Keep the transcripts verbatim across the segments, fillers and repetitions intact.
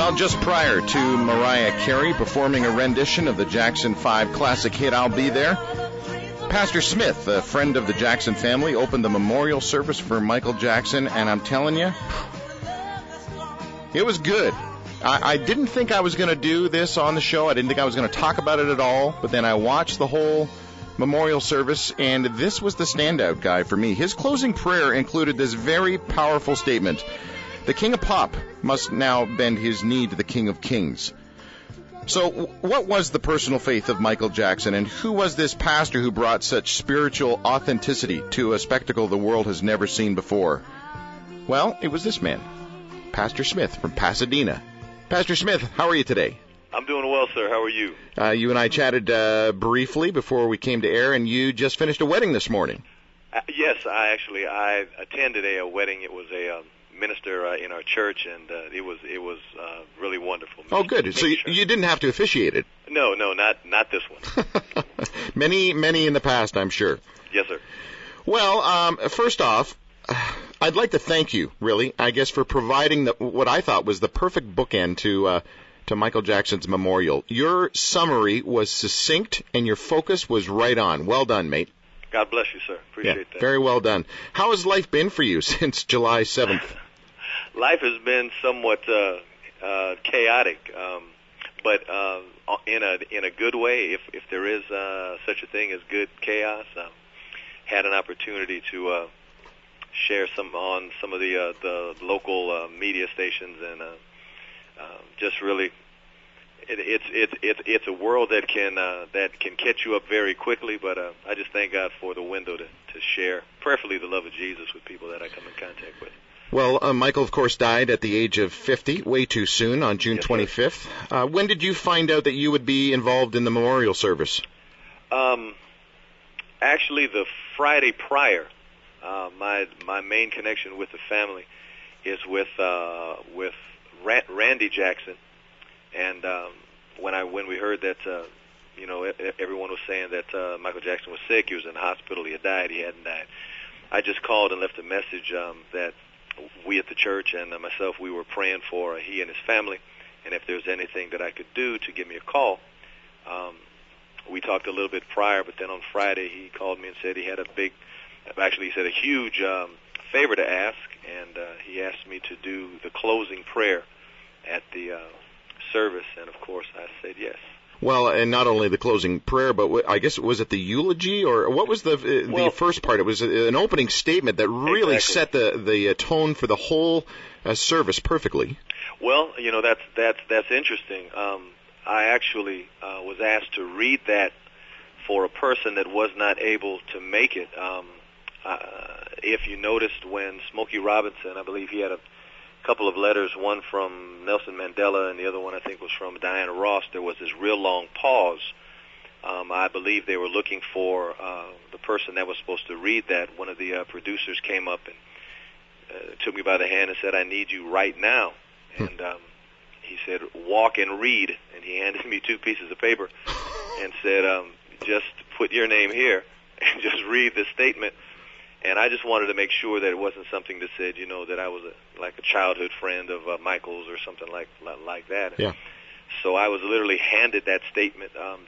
Well, just prior to Mariah Carey performing a rendition of the Jackson five classic hit, I'll Be There, Pastor Smith, a friend of the Jackson family, opened the memorial service for Michael Jackson, and I'm telling you, it was good. I, I didn't think I was going to do this on the show. I didn't think I was going to talk about it at all, but then I watched the whole memorial service, and this was the standout guy for me. His closing prayer included this very powerful statement: the King of Pop must now bend his knee to the King of Kings. So what was the personal faith of Michael Jackson, and who was this pastor who brought such spiritual authenticity to a spectacle the world has never seen before? Well, it was this man, Pastor Smith from Pasadena. Pastor Smith, how are you today? I'm doing well, sir. How are you? Uh, you and I chatted uh, briefly before we came to air, and you just finished a wedding this morning. Uh, yes, I actually I attended a, a wedding. It was a um, minister uh, in our church, and uh, it was it was uh, really wonderful. Oh, good. So you, you didn't have to officiate it? No, no, not not this one. many, many in the past, I'm sure. Yes, sir. Well, um, first off, I'd like to thank you, really, I guess, for providing the, what I thought was the perfect bookend to uh, to Michael Jackson's memorial. Your summary was succinct, and your focus was right on. Well done, mate. God bless you, sir. Appreciate yeah, that. Very well done. How has life been for you since July seventh? Life has been somewhat uh, uh, chaotic, um, but uh, in a in a good way. If if there is uh, such a thing as good chaos, uh, had an opportunity to uh, share some on some of the uh, the local uh, media stations, and uh, uh, just really, it, it's it's it's it's a world that can uh, that can catch you up very quickly. But uh, I just thank God for the window to to share, prayerfully, the love of Jesus with people that I come in contact with. Well, uh, Michael, of course, died at the age of fifty, way too soon, on June twenty-fifth. Uh, when did you find out that you would be involved in the memorial service? Um, actually, the Friday prior. Uh, my my main connection with the family is with uh, with Ra- Randy Jackson, and um, when I when we heard that, uh, you know, everyone was saying that uh, Michael Jackson was sick, he was in the hospital, he had died, he hadn't died. I just called and left a message um, that we at the church and uh, myself, we were praying for uh, he and his family, and if there's anything that I could do to give me a call. Um, we talked a little bit prior, but then on Friday he called me and said he had a big, actually he said a huge um, favor to ask, and uh, he asked me to do the closing prayer at the uh, service, and of course I said yes. Well, and not only the closing prayer, but I guess, was it the eulogy, or what was the uh, well, the first part? It was an opening statement that really exactly. set the the tone for the whole uh, service perfectly. Well, you know, that's that's that's interesting. Um, I actually uh, was asked to read that for a person that was not able to make it. Um, uh, if you noticed, when Smokey Robinson, I believe he had a couple of letters, one from Nelson Mandela and the other one I think was from Diana Ross, there was this real long pause. Um, I believe they were looking for uh, the person that was supposed to read that. One of the uh, producers came up and uh, took me by the hand and said, "I need you right now." And um, he said, "Walk and read." And he handed me two pieces of paper and said, um, "Just put your name here and just read this statement." And I just wanted to make sure that it wasn't something that said, you know, that I was a, like a childhood friend of uh, Michael's or something like like that. Yeah. So I was literally handed that statement um,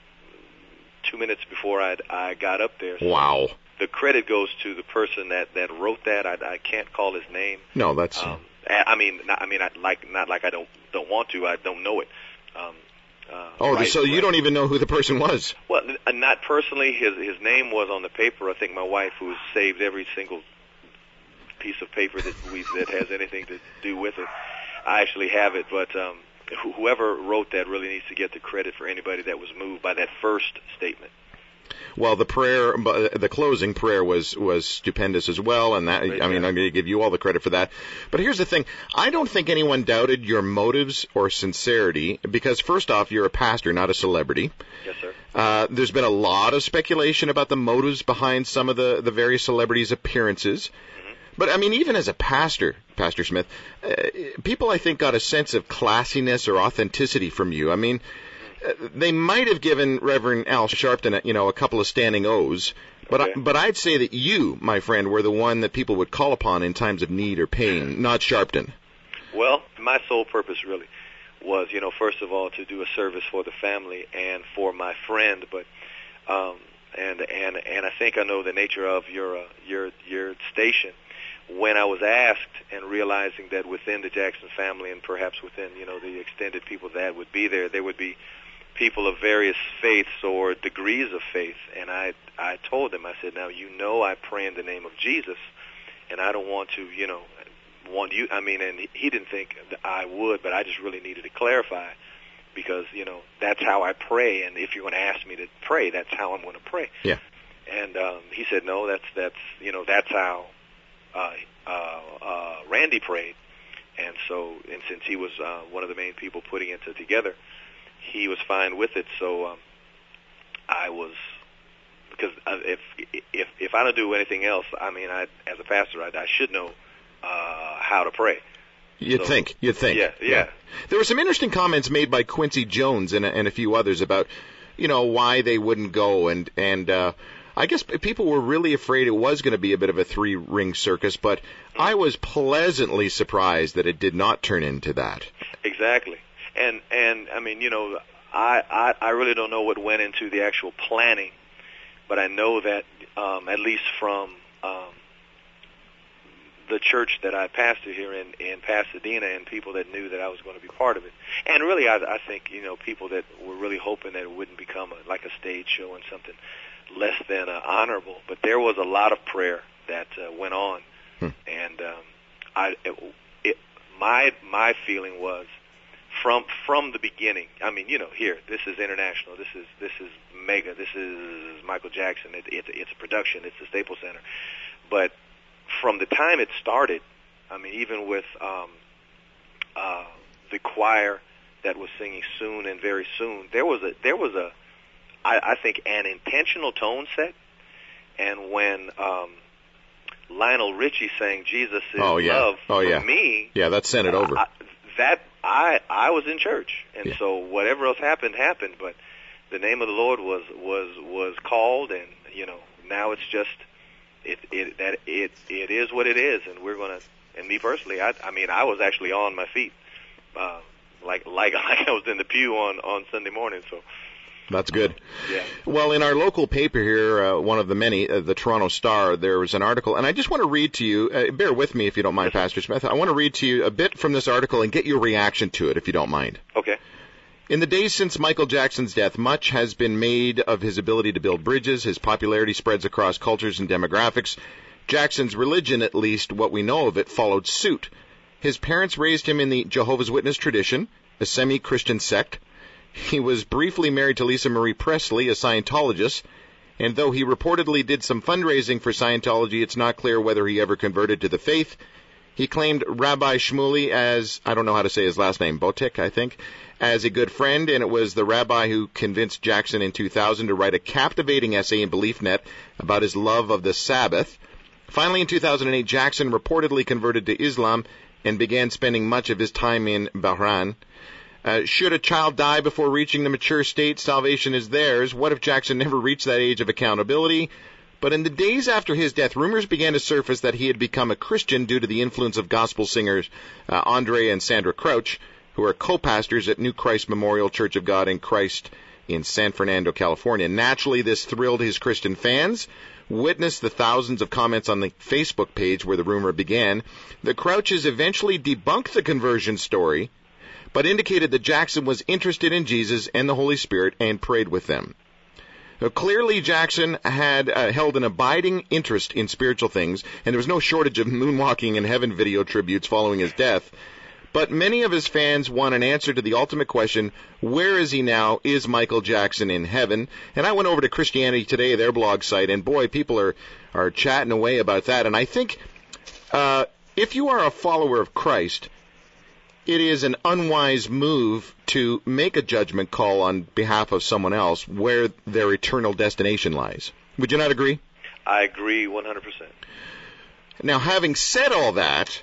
two minutes before I I got up there. So wow. The credit goes to the person that, that wrote that. I, I can't call his name. No, that's. Um, I mean, not, I mean, I, like not like I don't don't want to. I don't know it. Um, Uh, oh, right, so you right. don't even know who the person was? Well, n- not personally. His his name was on the paper. I think my wife, who's saved every single piece of paper that we that has anything to do with it, I actually have it. But um, wh- whoever wrote that really needs to get the credit for anybody that was moved by that first statement. Well, the prayer, the closing prayer was, was stupendous as well, and that, I mean, I'm going to give you all the credit for that. But here's the thing. I don't think anyone doubted your motives or sincerity, because first off, you're a pastor, not a celebrity. Yes, sir. Uh, there's been a lot of speculation about the motives behind some of the, the various celebrities' appearances. Mm-hmm. But, I mean, even as a pastor, Pastor Smith, uh, people, I think, got a sense of classiness or authenticity from you. I mean, they might have given Reverend Al Sharpton, you know, a couple of standing O's, but okay. I, but I'd say that you, my friend, were the one that people would call upon in times of need or pain, not Sharpton. Well, my sole purpose really was, you know, first of all, to do a service for the family and for my friend, but um, and and and I think I know the nature of your uh, your your station. When I was asked, and realizing that within the Jackson family, and perhaps within, you know, the extended people that would be there, there would be people of various faiths or degrees of faith, and I I told them, I said, now, you know, I pray in the name of Jesus, and I don't want to, you know, want you, I mean, and he didn't think that I would, but I just really needed to clarify, because, you know, that's how I pray, and if you're going to ask me to pray, that's how I'm going to pray. Yeah. And um, he said, no, that's, that's, you know, that's how uh, uh, uh, Randy prayed. And so, and since he was uh, one of the main people putting it together, he was fine with it. So um, I was, because if if if I don't do anything else, I mean, I as a pastor, I, I should know uh, how to pray. You'd so, think. You'd think. Yeah, yeah, yeah. There were some interesting comments made by Quincy Jones and, and a few others about, you know, why they wouldn't go. And, and uh, I guess people were really afraid it was going to be a bit of a three-ring circus, but I was pleasantly surprised that it did not turn into that. Exactly. And, and I mean, you know, I, I, I really don't know what went into the actual planning, but I know that um, at least from um, the church that I pastored here in, in Pasadena, and people that knew that I was going to be part of it. And really, I, I think, you know, people that were really hoping that it wouldn't become a, like a stage show and something less than uh, honorable. But there was a lot of prayer that uh, went on. Hmm. And um, I, it, it, my my feeling was from from the beginning. I mean, you know, here, this is international. This is this is mega. This is Michael Jackson. It, it's it's a production. It's the Staples Center. But from the time it started, I mean, even with um, uh, the choir that was singing soon and very soon, there was a there was a I, I think an intentional tone set. And when um, Lionel Richie sang "Jesus Is oh, yeah. Love" oh, for yeah. me, yeah, that sent it over. I, that I I was in church, and yeah. so whatever else happened happened. But the name of the Lord was was was called, and you know, now it's just. It it that it it is what it is, and we're gonna. And me personally, I I mean, I was actually on my feet, uh, like like like I was in the pew on on Sunday morning. So that's good. Yeah. Well, in our local paper here, uh, one of the many, uh, the Toronto Star, there was an article, and I just want to read to you. Uh, bear with me if you don't mind, yes. Pastor Smith. I want to read to you a bit from this article and get your reaction to it, if you don't mind. Okay. In the days since Michael Jackson's death, much has been made of his ability to build bridges. His popularity spreads across cultures and demographics. Jackson's religion, at least what we know of it, followed suit. His parents raised him in the Jehovah's Witness tradition, a semi-Christian sect. He was briefly married to Lisa Marie Presley, a Scientologist, and though he reportedly did some fundraising for Scientology, it's not clear whether he ever converted to the faith. He claimed Rabbi Shmuley as, I don't know how to say his last name, Botik, I think, as a good friend, and it was the rabbi who convinced Jackson in two thousand to write a captivating essay in BeliefNet about his love of the Sabbath. Finally, in two thousand eight, Jackson reportedly converted to Islam and began spending much of his time in Bahrain. Uh, should a child die before reaching the mature state, salvation is theirs. What if Jackson never reached that age of accountability? But in the days after his death, rumors began to surface that he had become a Christian due to the influence of gospel singers uh, Andre and Sandra Crouch, who are co-pastors at New Christ Memorial Church of God in Christ in San Fernando, California. Naturally, this thrilled his Christian fans. Witness the thousands of comments on the Facebook page where the rumor began. The Crouches eventually debunked the conversion story, but indicated that Jackson was interested in Jesus and the Holy Spirit and prayed with them. Now, clearly, Jackson had uh, held an abiding interest in spiritual things, and there was no shortage of moonwalking in heaven video tributes following his death. But many of his fans want an answer to the ultimate question, where is he now? Is Michael Jackson in heaven? And I went over to Christianity Today, their blog site, and boy, people are, are chatting away about that. And I think uh, if you are a follower of Christ, it is an unwise move to make a judgment call on behalf of someone else where their eternal destination lies. Would you not agree? I agree one hundred percent. Now, having said all that,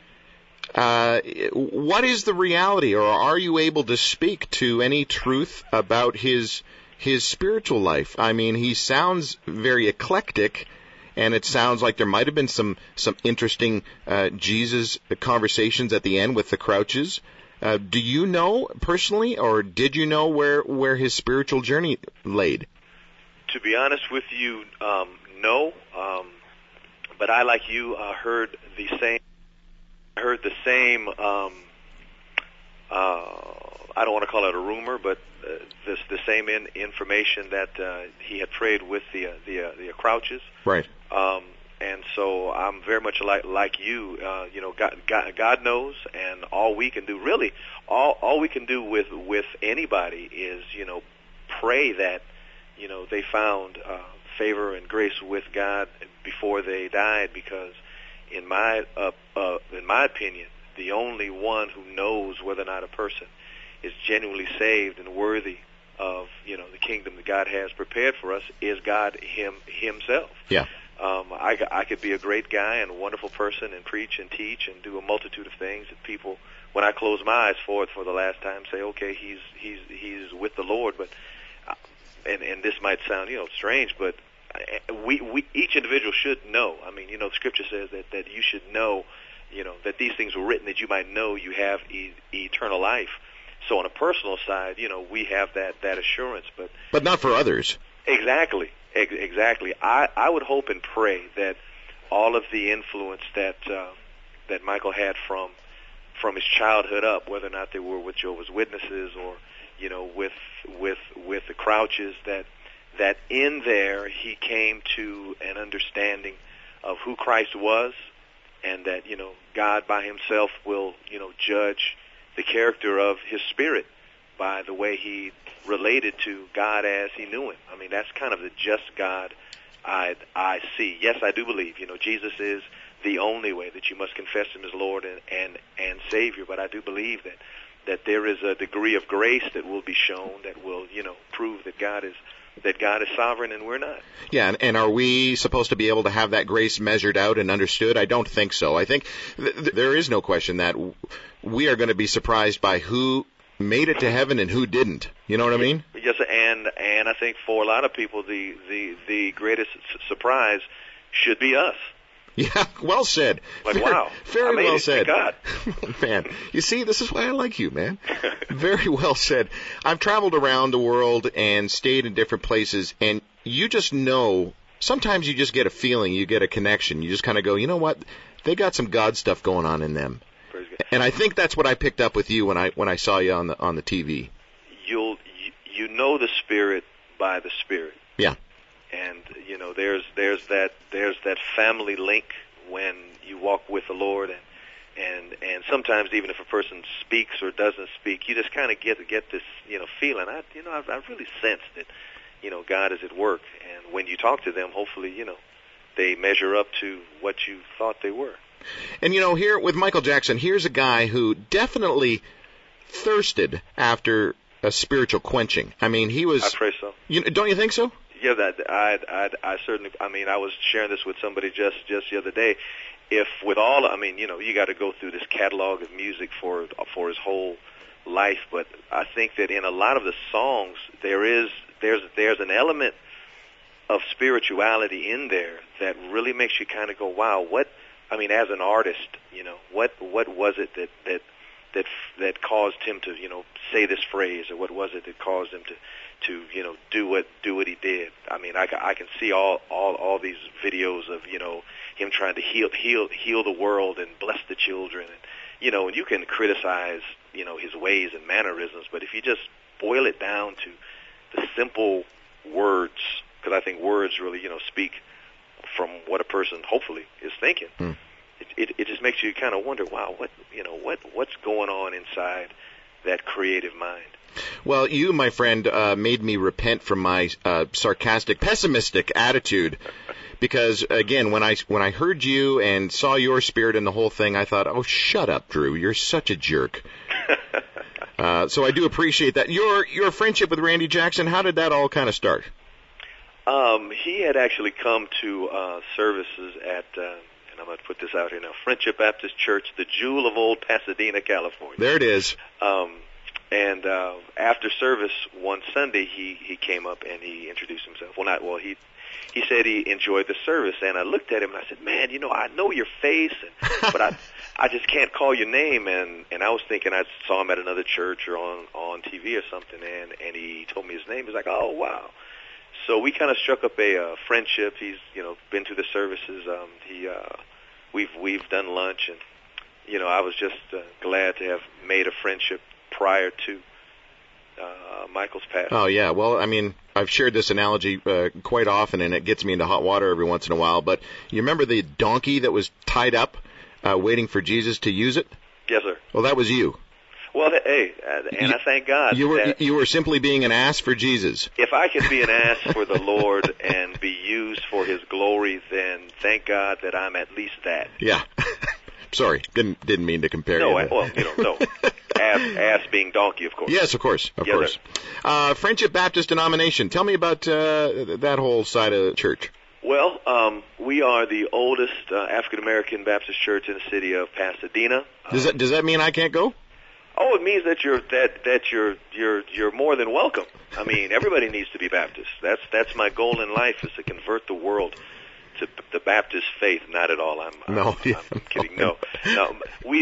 uh, what is the reality, or are you able to speak to any truth about his his spiritual life? I mean, he sounds very eclectic, and it sounds like there might have been some, some interesting uh, Jesus conversations at the end with the Crouches. Uh, do you know personally, or did you know where, where his spiritual journey laid? To be honest with you, um, no. Um, but I, like you, uh, heard the same. Heard the same. Um, uh, I don't want to call it a rumor, but uh, this the same in, information that uh, he had prayed with the uh, the uh, the Crouches. Right. Um, and so I'm very much like like you. Uh, you know, God, God, God knows, and all we can do, really, all all we can do with with anybody is, you know, pray that, you know, they found uh, favor and grace with God before they died, because in my uh, uh, in my opinion, the only one who knows whether or not a person is genuinely saved and worthy of, you know, the kingdom that God has prepared for us is God him himself. Yeah. Um, I, I could be a great guy and a wonderful person and preach and teach and do a multitude of things that people, when I close my eyes for it for the last time, say, okay, he's he's he's with the Lord. But uh, and and this might sound, you know, strange, but we we each individual should know. I mean, you know, the Scripture says that that you should know, you know, that these things were written that you might know you have e- eternal life. So on a personal side, you know, we have that that assurance, but but not for others. Exactly. Exactly. I, I would hope and pray that all of the influence that uh, that Michael had from from his childhood up, whether or not they were with Jehovah's Witnesses or, you know, with with with the Crouches, that that in there he came to an understanding of who Christ was, and that, you know, God by himself will, you know, judge the character of his spirit by the way he related to God as he knew him. I mean, that's kind of the just God I I see. Yes, I do believe, you know, Jesus is the only way, that you must confess him as Lord and, and, and Savior. But I do believe that, that there is a degree of grace that will be shown that will, you know, prove that God is that God is sovereign and we're not. Yeah, and, and are we supposed to be able to have that grace measured out and understood? I don't think so. I think th- th- there is no question that w- we are going to be surprised by who made it to heaven and who didn't. You know what I mean? Yes, and and I think for a lot of people, the the, the greatest su- surprise should be us. Yeah, well said. Like, very, wow. Very I made well it, said. God. Man, you see, this is why I like you, man. Very well said. I've traveled around the world and stayed in different places, and you just know, sometimes you just get a feeling, you get a connection. You just kind of go, you know what? They got some God stuff going on in them. And I think that's what I picked up with you when I when I saw you on the on the T V. You'll you, you know the Spirit by the Spirit. Yeah. And you know, there's there's that there's that family link when you walk with the Lord, and and and sometimes even if a person speaks or doesn't speak, you just kind of get get this, you know, feeling. I you know I, I really sense that, you know, God is at work, and when you talk to them, hopefully, you know, they measure up to what you thought they were. And, you know, here with Michael Jackson, here's a guy who definitely thirsted after a spiritual quenching. I mean, he was... I pray so. You, don't you think so? Yeah, that I, I, I certainly... I mean, I was sharing this with somebody just, just the other day. If with all... I mean, you know, you got to go through this catalog of music for for his whole life, but I think that in a lot of the songs, there is there's there's an element of spirituality in there that really makes you kind of go, wow, what... I mean, as an artist, you know, what what was it that that that that caused him to, you know, say this phrase, or what was it that caused him to, to you know, do what do what he did? I mean, I, I can see all, all all these videos of, you know, him trying to heal heal heal the world and bless the children, and you know, and you can criticize, you know, his ways and mannerisms, but if you just boil it down to the simple words, because I think words really, you know, speak from what a person hopefully is thinking. Hmm. It, it, it just makes you kind of wonder, wow, what you know, what what's going on inside that creative mind? Well, you, my friend, uh, made me repent from my uh, sarcastic, pessimistic attitude, because again, when I when I heard you and saw your spirit in the whole thing, I thought, oh, shut up, Drew, you're such a jerk. uh, so I do appreciate that. Your your friendship with Randy Jackson, how did that all kind of start? Um, he had actually come to uh, services at, uh, and I'm going to put this out here now, Friendship Baptist Church, the jewel of old Pasadena, California. There it is. Um, and uh, after service one Sunday, he, he came up and he introduced himself. Well, not well. He he said he enjoyed the service, and I looked at him and I said, "Man, you know, I know your face, and, but I I just can't call your name. And, and I was thinking I saw him at another church or on, on T V or something, and, and he told me his name. He's like, oh, wow. So we kind of struck up a uh, friendship. He's, you know, been to the services. Um, he, uh, we've, we've done lunch, and, you know, I was just uh, glad to have made a friendship prior to uh, Michael's passing. Oh, yeah. Well, I mean, I've shared this analogy uh, quite often, and it gets me into hot water every once in a while. But you remember the donkey that was tied up uh, waiting for Jesus to use it? Yes, sir. Well, that was you. Well, hey, and you, I thank God. You were that you were simply being an ass for Jesus. If I can be an ass for the Lord and be used for His glory, then thank God that I'm at least that. Yeah. Sorry, didn't didn't mean to compare no, you. I, well, you know, no. Ass, ass being donkey, of course. Yes, of course, of yes, course. Uh, Friendship Baptist denomination. Tell me about uh, that whole side of the church. Well, um, we are the oldest uh, African American Baptist church in the city of Pasadena. Does that does that mean I can't go? Oh, it means that you're that that you're you're you're more than welcome. I mean, everybody needs to be Baptist. That's that's my goal in life, is to convert the world to the Baptist faith. Not at all. I'm no, I'm, yeah, I'm kidding. No, no. We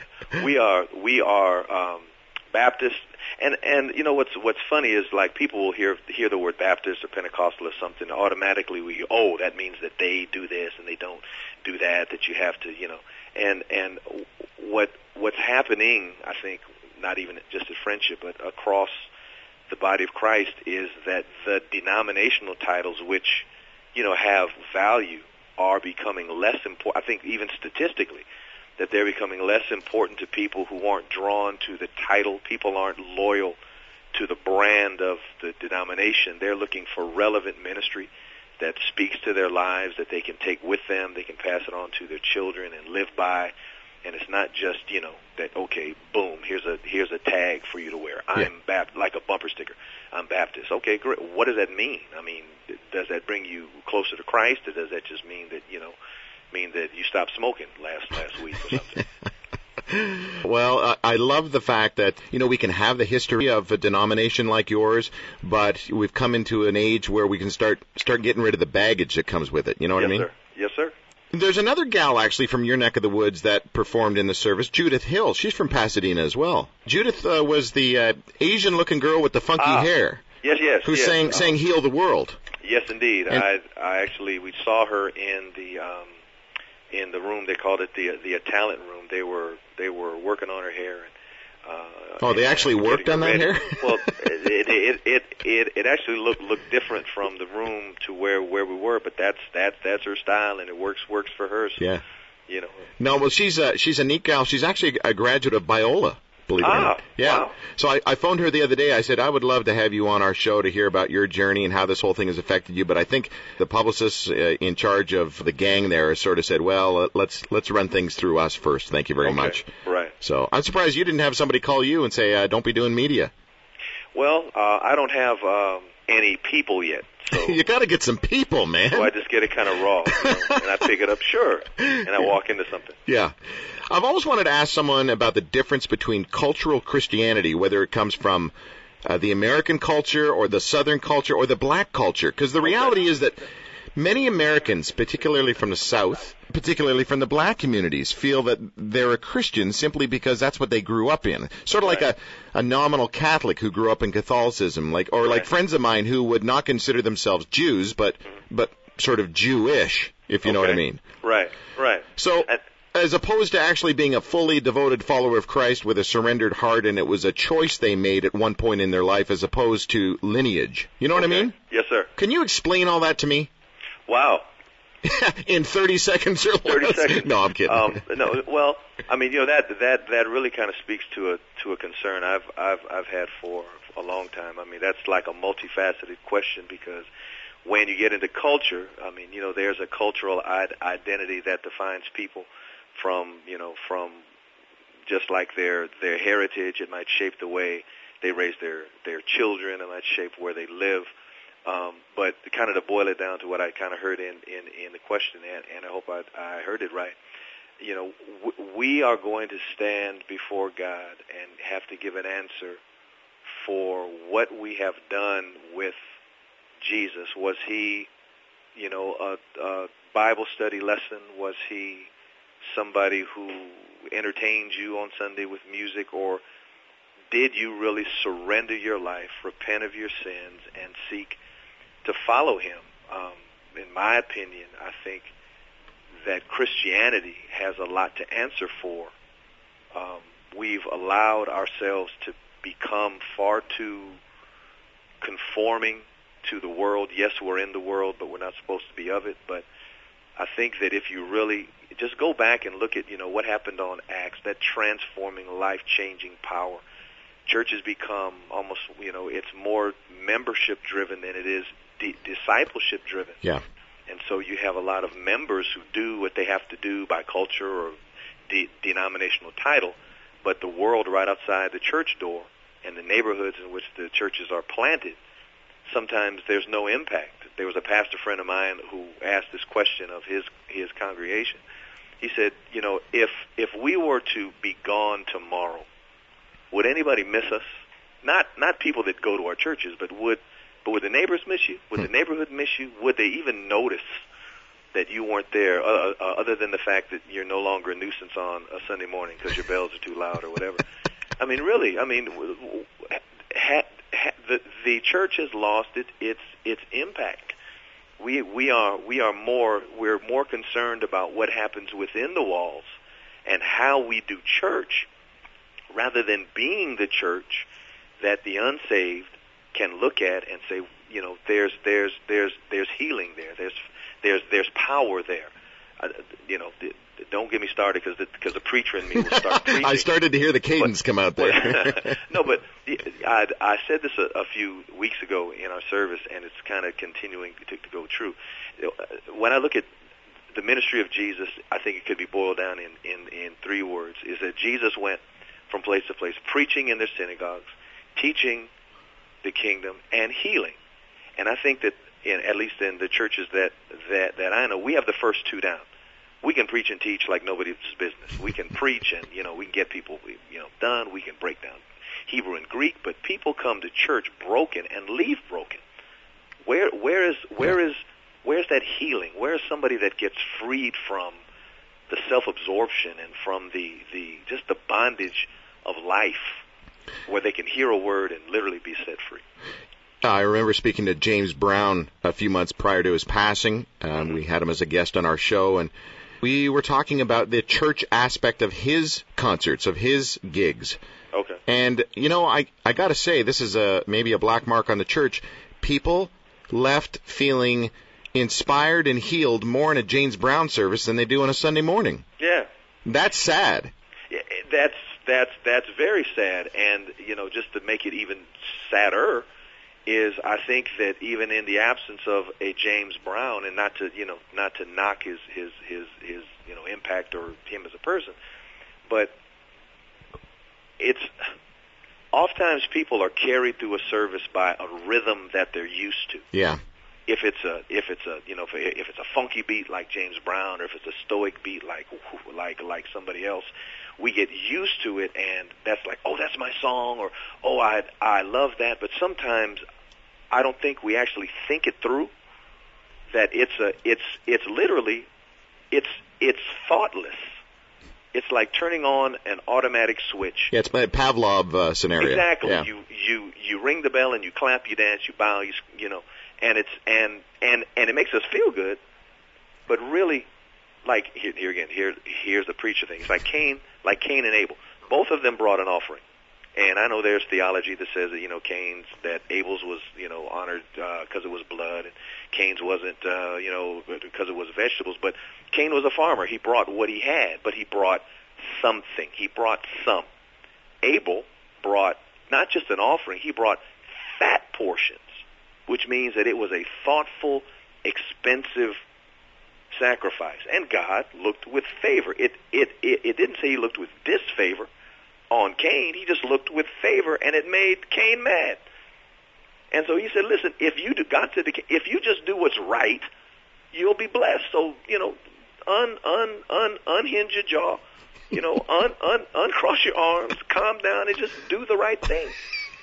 we are we are um, Baptist, and and you know what's what's funny is, like, people will hear hear the word Baptist or Pentecostal or something, automatically we oh that means that they do this and they don't do that. That you have to, you know, and and what. What's happening, I think, not even just at Friendship, but across the body of Christ, is that the denominational titles, which, you know, have value, are becoming less important. I think even statistically, that they're becoming less important to people who aren't drawn to the title. People aren't loyal to the brand of the denomination. They're looking for relevant ministry that speaks to their lives, that they can take with them, they can pass it on to their children and live by. And it's not just, you know, that, okay, boom, here's a here's a tag for you to wear. I'm yeah. Baptist, like a bumper sticker. I'm Baptist. Okay, great. What does that mean? I mean, does that bring you closer to Christ, or does that just mean that, you know, mean that you stopped smoking last last week or something? Well, uh, I love the fact that, you know, we can have the history of a denomination like yours, but we've come into an age where we can start start getting rid of the baggage that comes with it. You know what yes, I mean? Sir. Yes, sir. There's another gal, actually, from your neck of the woods that performed in the service, Judith Hill. She's from Pasadena as well. Judith uh, was the uh, Asian-looking girl with the funky ah, hair. Yes, yes. Who yes. sang, uh, sang Heal the World. Yes, indeed. And, I, I actually, we saw her in the um, in the room. They called it the the talent room. They were they were working on her hair. And, uh, oh, they and, actually worked on that ready. hair? Well, it, it it it it actually looked looked different from the room to where where we were, but that's that's that's her style, and it works works for her. So, yeah. You know. No, well, she's a she's a neat gal. She's actually a graduate of Biola. Believe it ah, or not. Yeah. Wow. So I, I phoned her the other day. I said, I would love to have you on our show to hear about your journey and how this whole thing has affected you. But I think the publicists uh, in charge of the gang there sort of said, well, uh, let's let's run things through us first. Thank you very okay. much. Right. So I'm surprised you didn't have somebody call you and say, uh, don't be doing media. Well, uh, I don't have um, any people yet. So you got to get some people, man. So I just get it kind of raw, you know, and I pick it up, sure, and I walk into something. Yeah. I've always wanted to ask someone about the difference between cultural Christianity, whether it comes from uh, the American culture or the Southern culture or the black culture, because the reality is that many Americans, particularly from the South, particularly from the black communities, feel that they're a Christian simply because that's what they grew up in. Sort of right. like a, a nominal Catholic who grew up in Catholicism, like or right. like friends of mine who would not consider themselves Jews, but mm-hmm. but sort of Jewish, if you okay. know what I mean. Right, right. So, and, as opposed to actually being a fully devoted follower of Christ with a surrendered heart, and it was a choice they made at one point in their life as opposed to lineage. You know okay. what I mean? Yes, sir. Can you explain all that to me? Wow. In thirty seconds or less? thirty seconds. No, I'm kidding. Um, no, well, I mean, you know, that that that really kind of speaks to a to a concern I've I've I've had for a long time. I mean, that's like a multifaceted question, because when you get into culture, I mean, you know, there's a cultural I- identity that defines people from, you know, from just like their their heritage. It might shape the way they raise their their children. It might shape where they live. Um, but kind of to boil it down to what I kind of heard in, in, in the question, and, and I hope I, I heard it right, you know, w- we are going to stand before God and have to give an answer for what we have done with Jesus. Was he, you know, a, a Bible study lesson? Was he somebody who entertained you on Sunday with music, or did you really surrender your life, repent of your sins, and seek to follow him? Um, in my opinion, I think that Christianity has a lot to answer for. Um, we've allowed ourselves to become far too conforming to the world. Yes, we're in the world, but we're not supposed to be of it. But I think that if you really just go back and look at, you know, what happened on Acts, that transforming, life-changing power, church has become almost, you know, it's more membership-driven than it is de- discipleship-driven. Yeah. And so you have a lot of members who do what they have to do by culture or de- denominational title, but the world right outside the church door and the neighborhoods in which the churches are planted, sometimes there's no impact. There was a pastor friend of mine who asked this question of his his congregation. He said, you know, if if we were to be gone tomorrow, would anybody miss us? Not not people that go to our churches, but would but would the neighbors miss you? Would the neighborhood miss you? Would they even notice that you weren't there, uh, uh, other than the fact that you're no longer a nuisance on a Sunday morning because your bells are too loud or whatever? I mean, really, I mean, ha, ha, the the church has lost its its its impact. We we are we are more we're more concerned about what happens within the walls and how we do church, rather than being the church that the unsaved can look at and say, you know, there's there's there's there's healing there, there's there's there's power there. Uh, you know, th- don't get me started because the, because the preacher in me will start preaching. I started to hear the cadence but, come out there. No, but I, I said this a, a few weeks ago in our service, and it's kind of continuing to, to go true. When I look at the ministry of Jesus, I think it could be boiled down in, in, in three words, is that Jesus went from place to place, preaching in their synagogues, teaching the kingdom, and healing. And I think that, in, at least in the churches that, that, that I know, we have the first two down. We can preach and teach like nobody's business. We can preach and, you know, we can get people, you know, done. We can break down Hebrew and Greek, but people come to church broken and leave broken. Where, where is, where is, where's that healing? Where is somebody that gets freed from the self-absorption and from the, the, just the bondage of life, where they can hear a word and literally be set free? I remember speaking to James Brown a few months prior to his passing. Um, mm-hmm. We had him as a guest on our show, and we were talking about the church aspect of his concerts, of his gigs. Okay. And, you know, I, I got to say, this is a maybe a black mark on the church. People left feeling inspired and healed more in a James Brown service than they do on a Sunday morning. Yeah. That's sad. Yeah, that's, that's, that's very sad. And, you know, just to make it even sadder, is I think that even in the absence of a James Brown, and not to, you know, not to knock his, his, his, his, you know, impact or him as a person, but it's oftentimes people are carried through a service by a rhythm that they're used to. Yeah. If it's a, if it's a, you know, if, if it's a funky beat like James Brown, or if it's a stoic beat like, like, like somebody else, we get used to it, and that's like, oh, that's my song, or oh, I, I love that. But sometimes I don't think we actually think it through. That it's a, it's, it's literally, it's, it's thoughtless. It's like turning on an automatic switch. Yeah, it's my Pavlov uh, scenario. Exactly. Yeah. You, you, you ring the bell and you clap, you dance, you bow, you, you know, and it's, and, and, and it makes us feel good. But really, like here, here again, here, here's the preacher thing. It's like Cain, like Cain and Abel. Both of them brought an offering. And I know there's theology that says that, you know, Cain's, that Abel's was, you know, honored because uh, it was blood, and Cain's wasn't, uh, you know, because it was vegetables. But Cain was a farmer. He brought what he had, but he brought something. He brought some. Abel brought not just an offering, he brought fat portions, which means that it was a thoughtful, expensive sacrifice. And God looked with favor. It, it, it, it didn't say he looked with disfavor on Cain. He just looked with favor, and it made Cain mad. And so he said, listen, if you do, God said, if you just do what's right, you'll be blessed. So, you know, un, un, un, unhinge your jaw, you know, un, un, uncross your arms, calm down, and just do the right thing.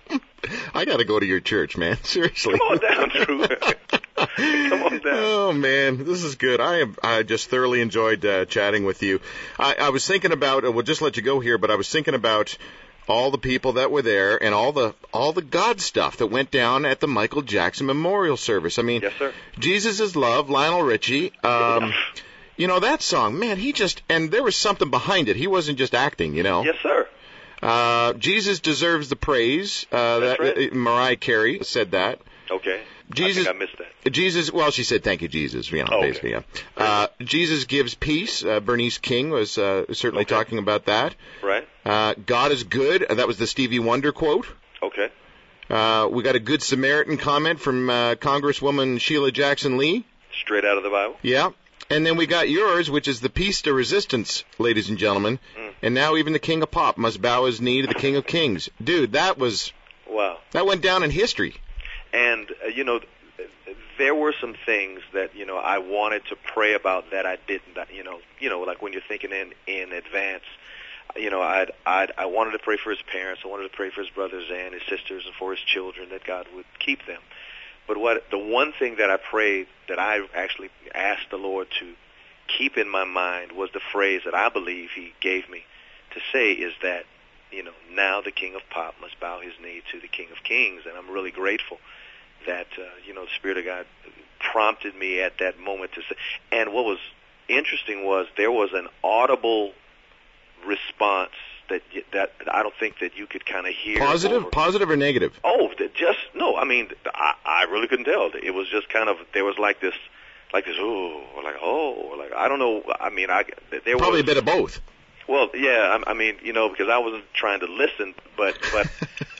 I got to go to your church, man. Seriously. Come on down, Drew. Come on down. Oh, man, this is good. I have I just thoroughly enjoyed uh, chatting with you. I, I was thinking about, uh, we'll just let you go here, but I was thinking about all the people that were there and all the all the God stuff that went down at the Michael Jackson Memorial Service. I mean, yes, sir. Jesus is Love, Lionel Richie. Um, you know, that song, man, he just, and there was something behind it. He wasn't just acting, you know. Yes, sir. Uh, Jesus Deserves the Praise. Uh, That's that, right. uh, Mariah Carey said that. Okay. Jesus, I think I missed that. Jesus, well, she said, thank you, Jesus, you know, Oh, okay. basically, yeah. Uh, Jesus Gives Peace. Uh, Bernice King was uh, certainly Okay. talking about that. Right. Uh, God is Good. Uh, that was the Stevie Wonder quote. Okay. Uh, we got a Good Samaritan comment from uh, Congresswoman Sheila Jackson Lee. Straight out of the Bible. Yeah. And then we got yours, which is the Peace to Resistance, ladies and gentlemen. Mm. And now even the King of Pop must bow his knee to the King of Kings. Dude, that was, Wow. that went down in history. And, uh, you know, there were some things that, you know, I wanted to pray about that I didn't, you know, you know, like when you're thinking in, in advance, you know, I'd, I'd, I wanted to pray for his parents. I wanted to pray for his brothers and his sisters and for his children, that God would keep them. But what the one thing that I prayed, that I actually asked the Lord to keep in my mind, was the phrase that I believe he gave me to say, is that, you know, now the King of Pop must bow his knee to the King of Kings. And I'm really grateful that, uh, you know, the Spirit of God prompted me at that moment to say. And what was interesting was there was an audible response that that I don't think that you could kind of hear. Positive, over. positive or negative? Oh, just no. I mean, I, I really couldn't tell. It was just kind of, there was like this, like this, oh, or like oh, or like I don't know. I mean, I there Probably was a bit of both. Well, yeah. I, I mean, you know, because I wasn't trying to listen, but but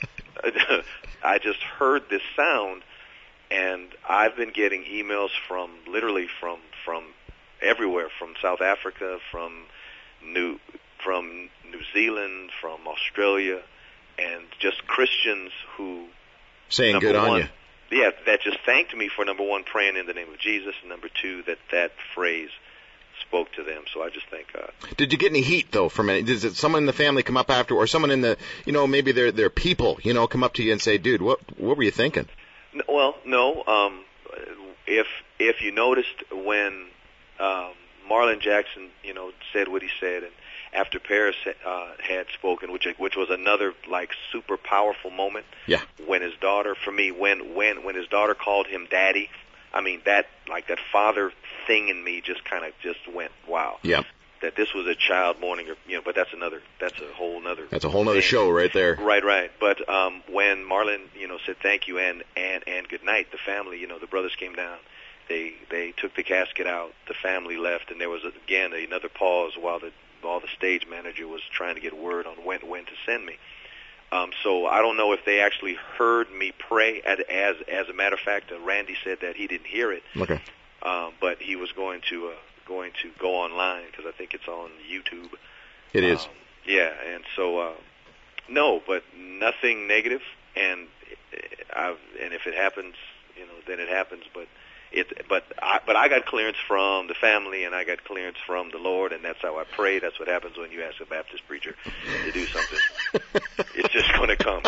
I just heard this sound, and I've been getting emails from literally from from everywhere, from South Africa, from New from New Zealand, from Australia, and just Christians who saying number good on one, you. Yeah, that just thanked me for, number one, praying in the name of Jesus, and number two, that that phrase spoke to them. So I just thank God. Did you get any heat though from it? Does it, someone in the family come up after, or someone in the, you know, maybe their their people, you know, come up to you and say, "Dude, what what were you thinking?" No, well, no. Um, if if you noticed when um, Marlon Jackson, you know, said what he said, and after Paris uh, had spoken, which which was another like super powerful moment. Yeah. When his daughter, for me, when when when his daughter called him daddy, I mean that like that father thing in me just kind of just went, wow. Yeah. That this was a child mourning, or you know, but that's another, that's a whole nother. That's a whole nother thing. show right there. Right, right. But um, when Marlon, you know, said thank you and and and good night, the family, you know, the brothers came down. They they took the casket out. The family left, and there was again another pause while the while the stage manager was trying to get word on when when to send me. Um, so I don't know if they actually heard me pray. As as, as a matter of fact, uh, Randy said that he didn't hear it. Okay. Um, but he was going to uh, going to go online because I think it's on YouTube. It is. Um, yeah, and so uh, no, but nothing negative. And I've, and if it happens, you know, then it happens. But it, but I, but I got clearance from the family, and I got clearance from the Lord, and that's how I pray. That's what happens when you ask a Baptist preacher to do something. It's just going to come.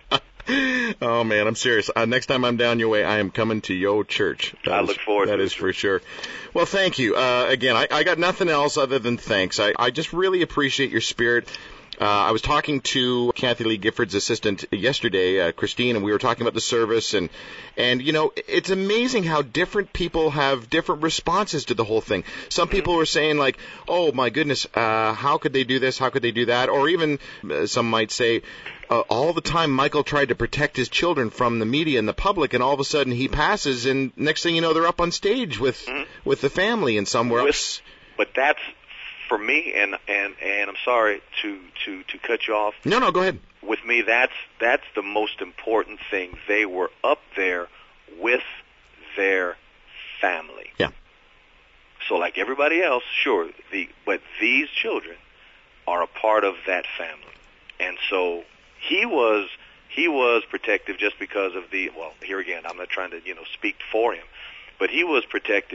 Oh man, I'm serious. Uh, next time I'm down your way, I am coming to your church. That I is, look forward that to it. That is for sure. Well, thank you. Uh, again, I, I got nothing else other than thanks. I, I just really appreciate your spirit. Uh, I was talking to Kathy Lee Gifford's assistant yesterday, uh, Christine, and we were talking about the service, and and you know, it's amazing how different people have different responses to the whole thing. Some people were saying like, "Oh my goodness, uh, how could they do this? How could they do that?" Or even uh, some might say, uh, "All the time, Michael tried to protect his children from the media and the public, and all of a sudden he passes, and next thing you know, they're up on stage with mm-hmm. with the family and somewhere with, else." But that's. For me, and, and, and I'm sorry to, to, to cut you off. No, no, go ahead. With me, that's that's the most important thing. They were up there with their family. Yeah. So like everybody else, sure, the but these children are a part of that family. And so he was he was protective just because of the, well, here again, I'm not trying to, you know, speak for him, but he was protective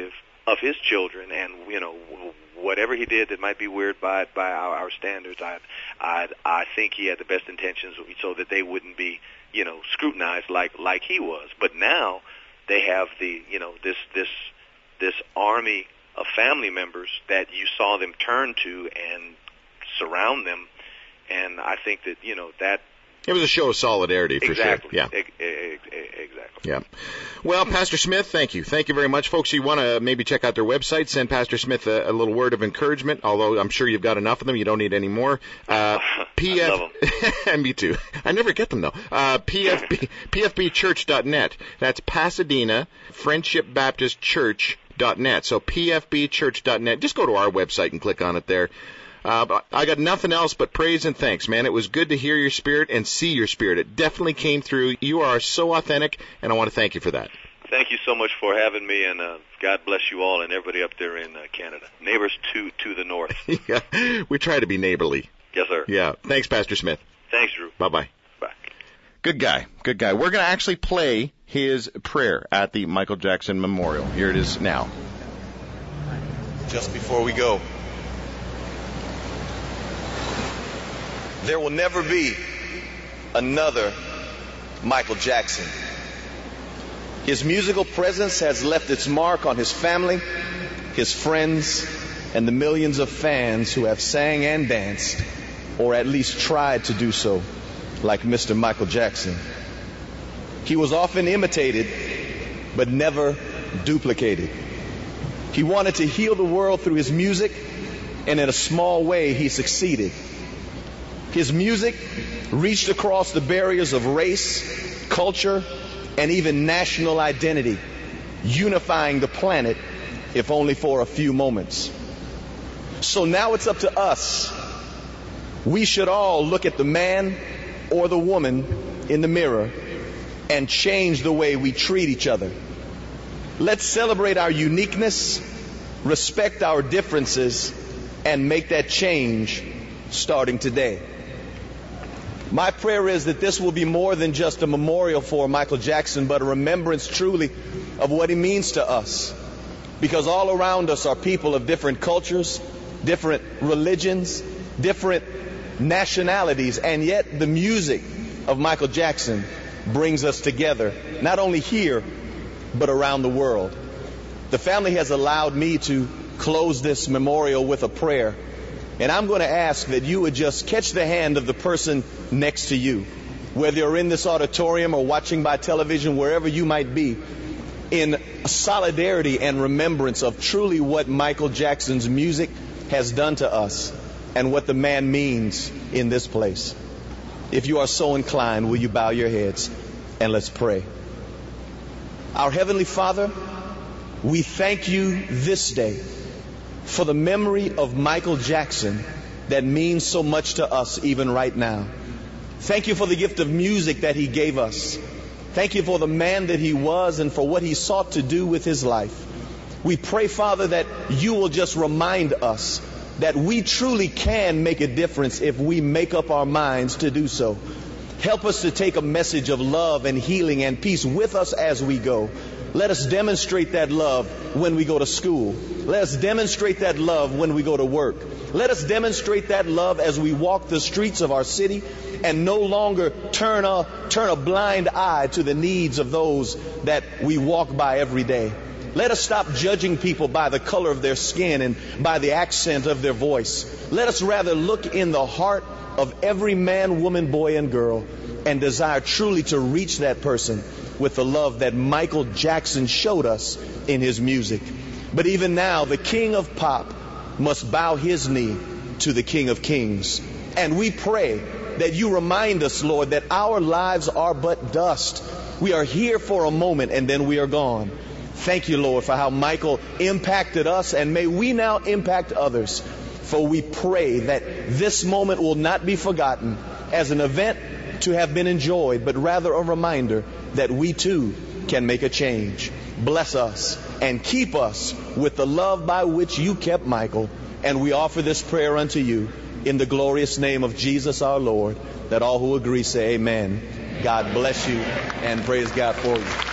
of his children, and you know, whatever he did that might be weird by by our, our standards, I I I think he had the best intentions so that they wouldn't be, you know, scrutinized like like he was. But now they have the, you know, this this this army of family members that you saw them turn to and surround them, and I think that, you know, that it was a show of solidarity for exactly, sure. Yeah. E- e- exactly. Yeah. Well, Pastor Smith, thank you. Thank you very much. Folks, you want to maybe check out their website, send Pastor Smith a, a little word of encouragement, although I'm sure you've got enough of them. You don't need any more. Uh, P F I love them. Me too. I never get them, though. Uh, P F B, P F B church dot net. That's Pasadena Friendship Baptist Church dot net. So P F B church dot net. Just go to our website and click on it there. Uh, but I got nothing else but praise and thanks, man. It was good to hear your spirit and see your spirit. It definitely came through. You are so authentic, and I want to thank you for that. Thank you so much for having me, and uh, God bless you all and everybody up there in uh, Canada. Neighbors to to the north. Yeah, we try to be neighborly. Yes, sir. Yeah. Thanks, Pastor Smith. Thanks, Drew. Bye-bye. Bye. Good guy. Good guy. We're going to actually play his prayer at the Michael Jackson Memorial. Here it is now. Just before we go, there will never be another Michael Jackson. His musical presence has left its mark on his family, his friends, and the millions of fans who have sang and danced, or at least tried to do so, like Mister Michael Jackson. He was often imitated, but never duplicated. He wanted to heal the world through his music, and in a small way, he succeeded. His music reached across the barriers of race, culture, and even national identity, unifying the planet, if only for a few moments. So now it's up to us. We should all look at the man or the woman in the mirror and change the way we treat each other. Let's celebrate our uniqueness, respect our differences, and make that change starting today. My prayer is that this will be more than just a memorial for Michael Jackson, but a remembrance truly of what he means to us. Because all around us are people of different cultures, different religions, different nationalities, and yet the music of Michael Jackson brings us together, not only here, but around the world. The family has allowed me to close this memorial with a prayer. And I'm going to ask that you would just catch the hand of the person next to you, whether you're in this auditorium or watching by television, wherever you might be, in solidarity and remembrance of truly what Michael Jackson's music has done to us and what the man means in this place. If you are so inclined, will you bow your heads and let's pray. Our Heavenly Father, we thank you this day for the memory of Michael Jackson that means so much to us even right now. Thank you for the gift of music that he gave us. Thank you for the man that he was and for what he sought to do with his life. We pray, Father, that you will just remind us that we truly can make a difference if we make up our minds to do so. Help us to take a message of love and healing and peace with us as we go. Let us demonstrate that love when we go to school. Let us demonstrate that love when we go to work. Let us demonstrate that love as we walk the streets of our city and no longer turn a, turn a blind eye to the needs of those that we walk by every day. Let us stop judging people by the color of their skin and by the accent of their voice. Let us rather look in the heart of every man, woman, boy, and girl and desire truly to reach that person with the love that Michael Jackson showed us in his music. But even now, the king of pop must bow his knee to the King of Kings. And we pray that you remind us, Lord, that our lives are but dust. We are here for a moment and then we are gone. Thank you, Lord, for how Michael impacted us, and may we now impact others. For we pray that this moment will not be forgotten as an event to have been enjoyed, but rather a reminder that we too can make a change. Bless us and keep us with the love by which you kept Michael. And we offer this prayer unto you in the glorious name of Jesus our Lord, that all who agree say amen. God bless you and praise God for you.